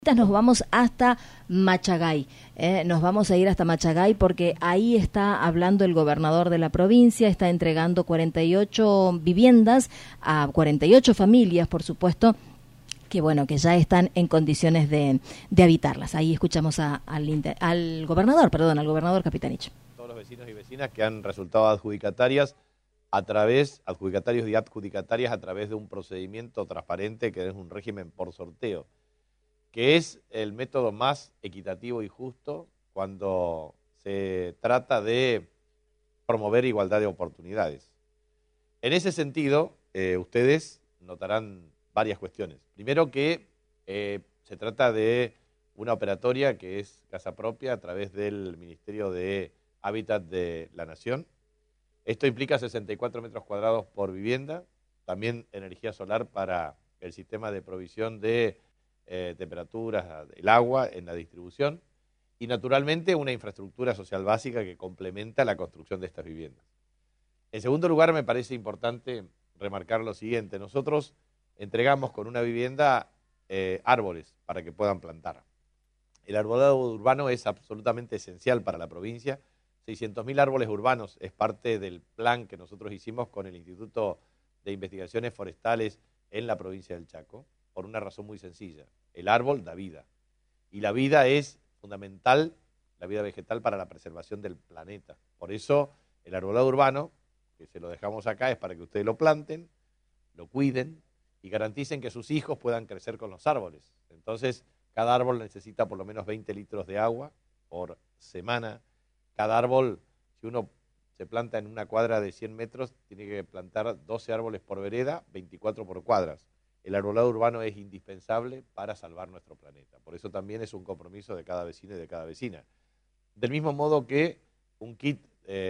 Nos vamos hasta Machagay, nos vamos a ir hasta Machagay porque ahí está hablando el gobernador de la provincia, está entregando 48 viviendas a 48 familias, por supuesto, que bueno, que ya están en condiciones de habitarlas. Ahí escuchamos al gobernador Capitanich. Todos los vecinos y vecinas que han resultado adjudicatarios y adjudicatarias a través de un procedimiento transparente que es un régimen por sorteo, que es el método más equitativo y justo cuando se trata de promover igualdad de oportunidades. En ese sentido, ustedes notarán varias cuestiones. Primero que se trata de una operatoria que es casa propia a través del Ministerio de Hábitat de la Nación. Esto implica 64 metros cuadrados por vivienda, también energía solar para el sistema de provisión de temperaturas, el agua en la distribución y naturalmente una infraestructura social básica que complementa la construcción de estas viviendas. En segundo lugar, me parece importante remarcar lo siguiente: nosotros entregamos con una vivienda árboles para que puedan plantar. El arbolado urbano es absolutamente esencial para la provincia. 600.000 árboles urbanos es parte del plan que nosotros hicimos con el Instituto de Investigaciones Forestales en la provincia del Chaco, por una razón muy sencilla. El árbol da vida, y la vida es fundamental, la vida vegetal, para la preservación del planeta. Por eso el arbolado urbano, que se lo dejamos acá, es para que ustedes lo planten, lo cuiden y garanticen que sus hijos puedan crecer con los árboles. Entonces, cada árbol necesita por lo menos 20 litros de agua por semana. Cada árbol, si uno se planta en una cuadra de 100 metros, tiene que plantar 12 árboles por vereda, 24 por cuadras. El arbolado urbano es indispensable para salvar nuestro planeta. Por eso también es un compromiso de cada vecino y de cada vecina. Del mismo modo que un kit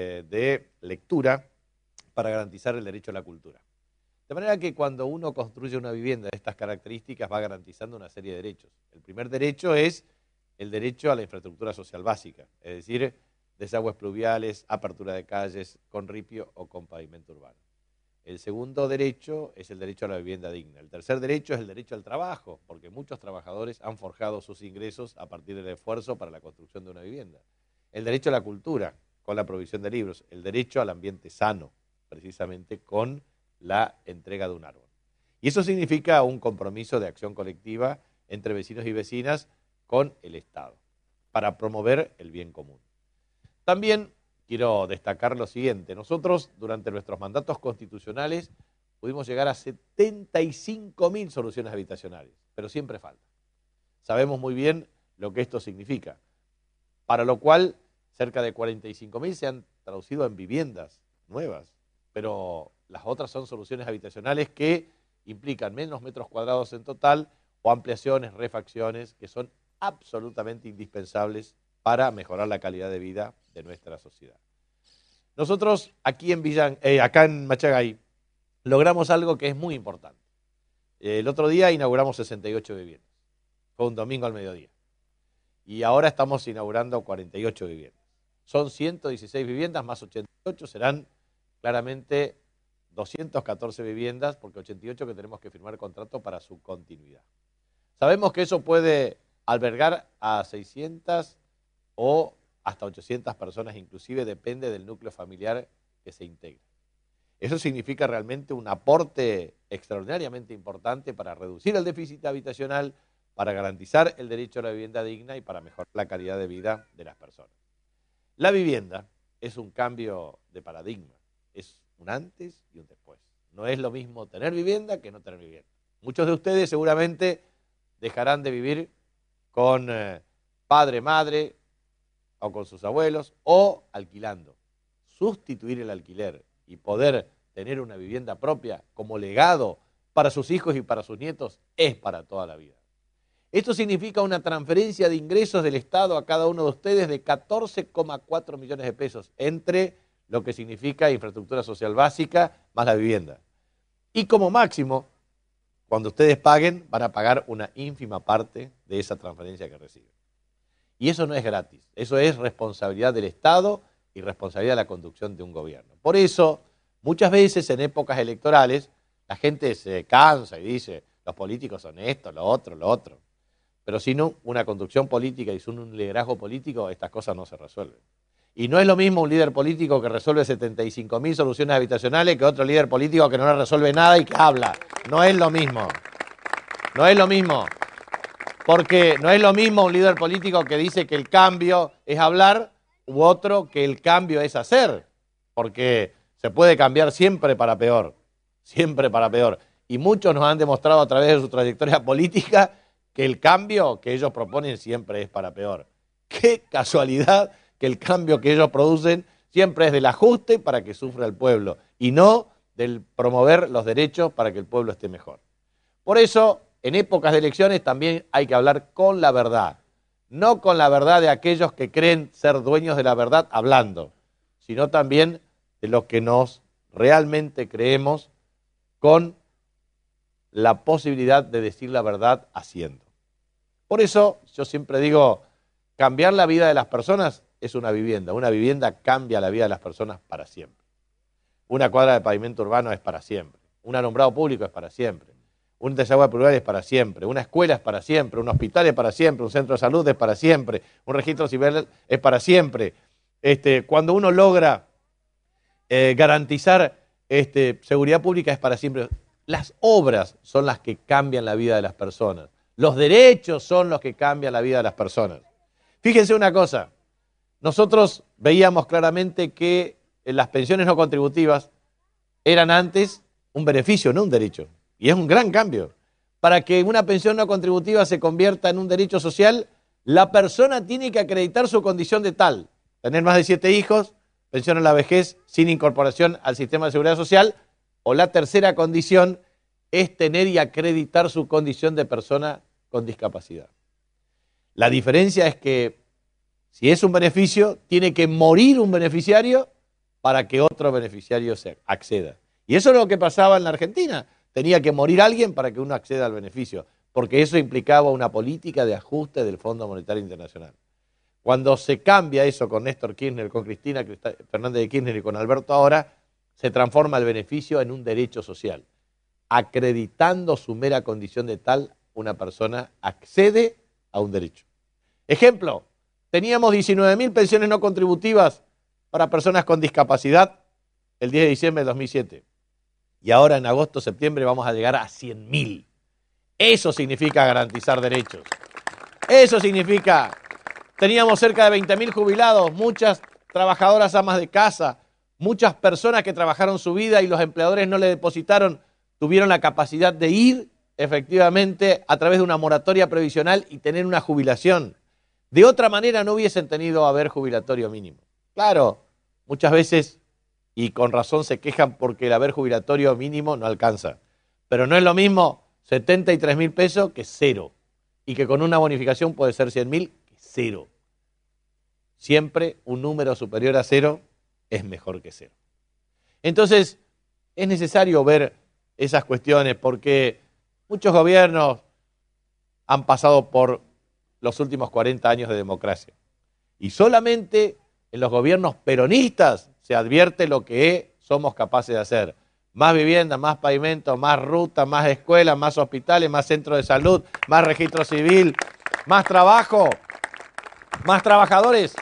de lectura para garantizar el derecho a la cultura. De manera que cuando uno construye una vivienda de estas características va garantizando una serie de derechos. El primer derecho es el derecho a la infraestructura social básica, es decir, desagües pluviales, apertura de calles con ripio o con pavimento urbano. El segundo derecho es el derecho a la vivienda digna. El tercer derecho es el derecho al trabajo, porque muchos trabajadores han forjado sus ingresos a partir del esfuerzo para la construcción de una vivienda. El derecho a la cultura, con la provisión de libros. El derecho al ambiente sano, precisamente con la entrega de un árbol. Y eso significa un compromiso de acción colectiva entre vecinos y vecinas con el Estado, para promover el bien común. También quiero destacar lo siguiente: nosotros durante nuestros mandatos constitucionales pudimos llegar a 75.000 soluciones habitacionales, pero siempre falta. Sabemos muy bien lo que esto significa, para lo cual cerca de 45.000 se han traducido en viviendas nuevas, pero las otras son soluciones habitacionales que implican menos metros cuadrados en total o ampliaciones, refacciones, que son absolutamente indispensables para mejorar la calidad de vida de nuestra sociedad. Nosotros aquí acá en Machagay logramos algo que es muy importante. El otro día inauguramos 68 viviendas. Fue un domingo al mediodía. Y ahora estamos inaugurando 48 viviendas. Son 116 viviendas más 88, serán claramente 214 viviendas, porque 88 que tenemos que firmar contrato para su continuidad. Sabemos que eso puede albergar a 600 o hasta 800 personas, inclusive depende del núcleo familiar que se integre. Eso significa realmente un aporte extraordinariamente importante para reducir el déficit habitacional, para garantizar el derecho a la vivienda digna y para mejorar la calidad de vida de las personas. La vivienda es un cambio de paradigma, es un antes y un después. No es lo mismo tener vivienda que no tener vivienda. Muchos de ustedes seguramente dejarán de vivir con padre, madre, o con sus abuelos, o alquilando. Sustituir el alquiler y poder tener una vivienda propia como legado para sus hijos y para sus nietos es para toda la vida. Esto significa una transferencia de ingresos del Estado a cada uno de ustedes de 14,4 millones de pesos, entre lo que significa infraestructura social básica más la vivienda. Y como máximo, cuando ustedes paguen, van a pagar una ínfima parte de esa transferencia que reciben. Y eso no es gratis, eso es responsabilidad del Estado y responsabilidad de la conducción de un gobierno. Por eso, muchas veces en épocas electorales, la gente se cansa y dice, los políticos son esto, lo otro, lo otro. Pero sin una conducción política y sin un liderazgo político, estas cosas no se resuelven. Y no es lo mismo un líder político que resuelve 75.000 soluciones habitacionales que otro líder político que no le resuelve nada y que habla. No es lo mismo. No es lo mismo. Porque no es lo mismo un líder político que dice que el cambio es hablar u otro que el cambio es hacer. Porque se puede cambiar siempre para peor. Siempre para peor. Y muchos nos han demostrado a través de su trayectoria política que el cambio que ellos proponen siempre es para peor. Qué casualidad que el cambio que ellos producen siempre es del ajuste para que sufra el pueblo y no del promover los derechos para que el pueblo esté mejor. Por eso, en épocas de elecciones también hay que hablar con la verdad, no con la verdad de aquellos que creen ser dueños de la verdad hablando, sino también de los que nos realmente creemos con la posibilidad de decir la verdad haciendo. Por eso yo siempre digo, cambiar la vida de las personas es una vivienda cambia la vida de las personas para siempre. Una cuadra de pavimento urbano es para siempre, un alumbrado público es para siempre, un desagüe pluvial es para siempre, una escuela es para siempre, un hospital es para siempre, un centro de salud es para siempre, un registro civil es para siempre. Cuando uno logra garantizar seguridad pública es para siempre. Las obras son las que cambian la vida de las personas. Los derechos son los que cambian la vida de las personas. Fíjense una cosa, nosotros veíamos claramente que las pensiones no contributivas eran antes un beneficio, no un derecho. Y es un gran cambio. Para que una pensión no contributiva se convierta en un derecho social, la persona tiene que acreditar su condición de tal. Tener más de 7 hijos, pensión en la vejez sin incorporación al sistema de seguridad social, o la tercera condición es tener y acreditar su condición de persona con discapacidad. La diferencia es que si es un beneficio, tiene que morir un beneficiario para que otro beneficiario se acceda. Y eso es lo que pasaba en la Argentina. Tenía que morir alguien para que uno acceda al beneficio, porque eso implicaba una política de ajuste del Fondo Monetario Internacional. Cuando se cambia eso con Néstor Kirchner, con Cristina Fernández de Kirchner y con Alberto ahora, se transforma el beneficio en un derecho social. Acreditando su mera condición de tal, una persona accede a un derecho. Ejemplo, teníamos 19.000 pensiones no contributivas para personas con discapacidad el 10 de diciembre de 2007. Y ahora en agosto, septiembre vamos a llegar a 100.000. Eso significa garantizar derechos. Eso significa, teníamos cerca de 20.000 jubilados, muchas trabajadoras amas de casa, muchas personas que trabajaron su vida y los empleadores no le depositaron, tuvieron la capacidad de ir efectivamente a través de una moratoria previsional y tener una jubilación. De otra manera no hubiesen tenido haber jubilatorio mínimo. Claro, muchas veces, y con razón se quejan porque el haber jubilatorio mínimo no alcanza. Pero no es lo mismo 73.000 pesos que cero. Y que con una bonificación puede ser 100.000 que cero. Siempre un número superior a cero es mejor que cero. Entonces, es necesario ver esas cuestiones porque muchos gobiernos han pasado por los últimos 40 años de democracia. Y solamente en los gobiernos peronistas se advierte lo que somos capaces de hacer. Más vivienda, más pavimento, más ruta, más escuelas, más hospitales, más centros de salud, más registro civil, más trabajo, más trabajadores.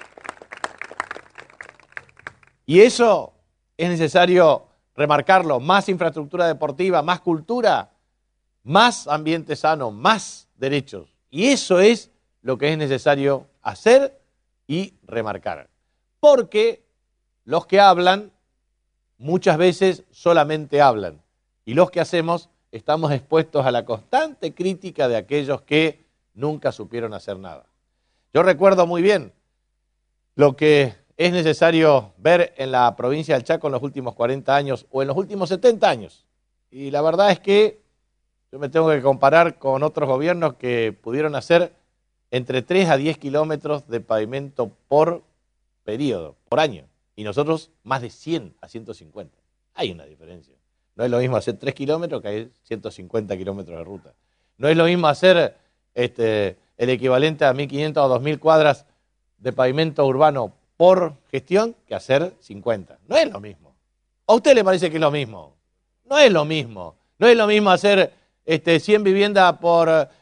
Y eso es necesario remarcarlo, más infraestructura deportiva, más cultura, más ambiente sano, más derechos. Y eso es lo que es necesario hacer y remarcar. Porque los que hablan muchas veces solamente hablan y los que hacemos estamos expuestos a la constante crítica de aquellos que nunca supieron hacer nada. Yo recuerdo muy bien lo que es necesario ver en la provincia del Chaco en los últimos 40 años o en los últimos 70 años. Y la verdad es que yo me tengo que comparar con otros gobiernos que pudieron hacer entre 3 a 10 kilómetros de pavimento por periodo, por año. Y nosotros más de 100 a 150. Hay una diferencia. No es lo mismo hacer 3 kilómetros que 150 kilómetros de ruta. No es lo mismo hacer el equivalente a 1.500 o 2.000 cuadras de pavimento urbano por gestión que hacer 50. No es lo mismo. ¿A usted le parece que es lo mismo? No es lo mismo. No es lo mismo hacer 100 viviendas por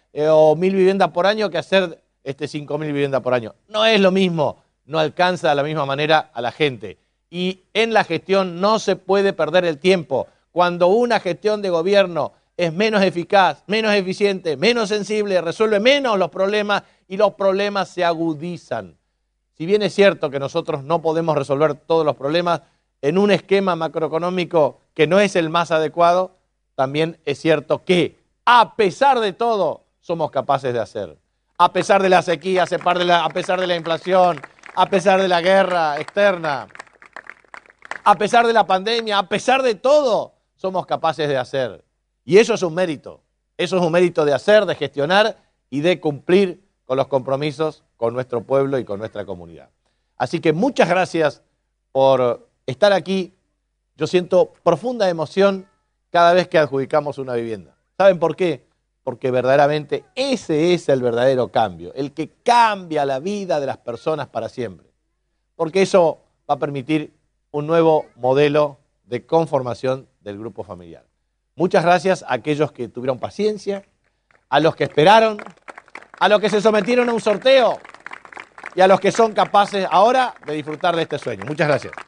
o 1.000 viviendas por año que hacer 5.000 viviendas por año. No es lo mismo, no alcanza de la misma manera a la gente. Y en la gestión no se puede perder el tiempo. Cuando una gestión de gobierno es menos eficaz, menos eficiente, menos sensible, resuelve menos los problemas y los problemas se agudizan. Si bien es cierto que nosotros no podemos resolver todos los problemas en un esquema macroeconómico que no es el más adecuado, también es cierto que, a pesar de todo, somos capaces de hacer. A pesar de la sequía, a pesar de la inflación, a pesar de la guerra externa, a pesar de la pandemia, a pesar de todo, somos capaces de hacer. Y eso es un mérito. Eso es un mérito de hacer, de gestionar y de cumplir con los compromisos con nuestro pueblo y con nuestra comunidad. Así que muchas gracias por estar aquí. Yo siento profunda emoción cada vez que adjudicamos una vivienda. ¿Saben por qué? Porque verdaderamente ese es el verdadero cambio, el que cambia la vida de las personas para siempre. Porque eso va a permitir un nuevo modelo de conformación del grupo familiar. Muchas gracias a aquellos que tuvieron paciencia, a los que esperaron, a los que se sometieron a un sorteo y a los que son capaces ahora de disfrutar de este sueño. Muchas gracias.